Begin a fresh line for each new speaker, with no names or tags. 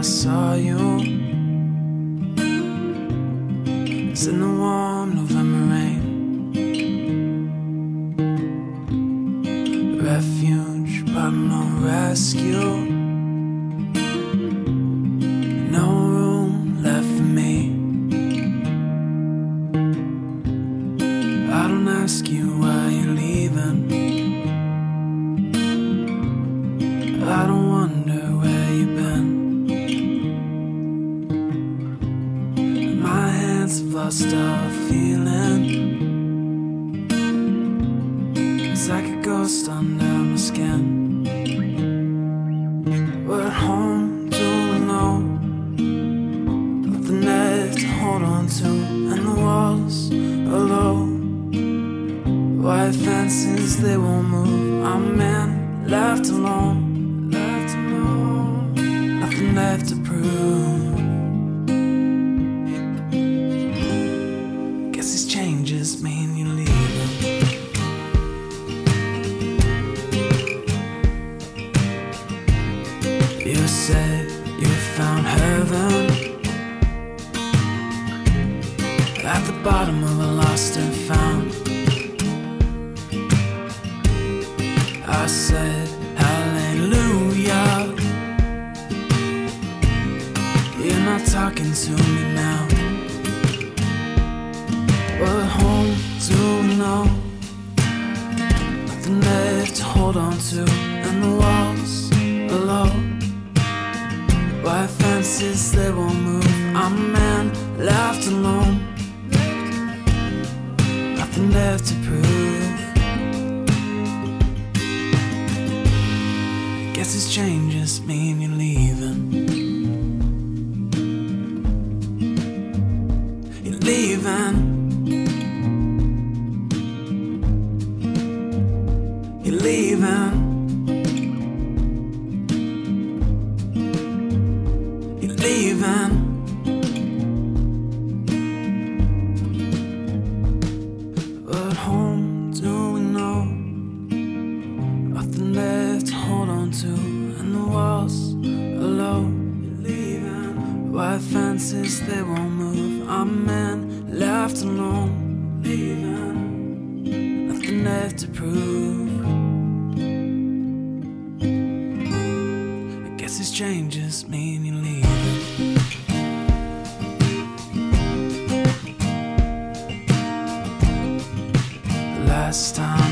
saw you. It's in the warm November rain. Refuge, but no rescue. No room left for me. I don't ask you why you're leaving. I don't wonder where you've been. My hands have lost all feeling. It's like a ghost under my skin. We're at home, doing low. Nothing left to hold on to, and the walls are low. White fences, they won't move. I'm man, left alone. Nothing left to prove. Guess these changes mean you're leaving. You said you found heaven at the bottom of a lost and found. I said hallelujah. You're not talking to me now. We're at home, do we know? Nothing left to hold on to, and the walls are low. White fences, they won't move. I'm a man, left alone. Nothing left to prove. Guess these changes mean you're leaving. You're leaving. You're leaving. You're leaving. But at home, do we know? Nothing left to hold on to, and the walls are low. You're leaving. White fences, they won't move. I'm a man, left alone. Leaving. Nothing left to prove. I guess these changes mean you're leaving. Last time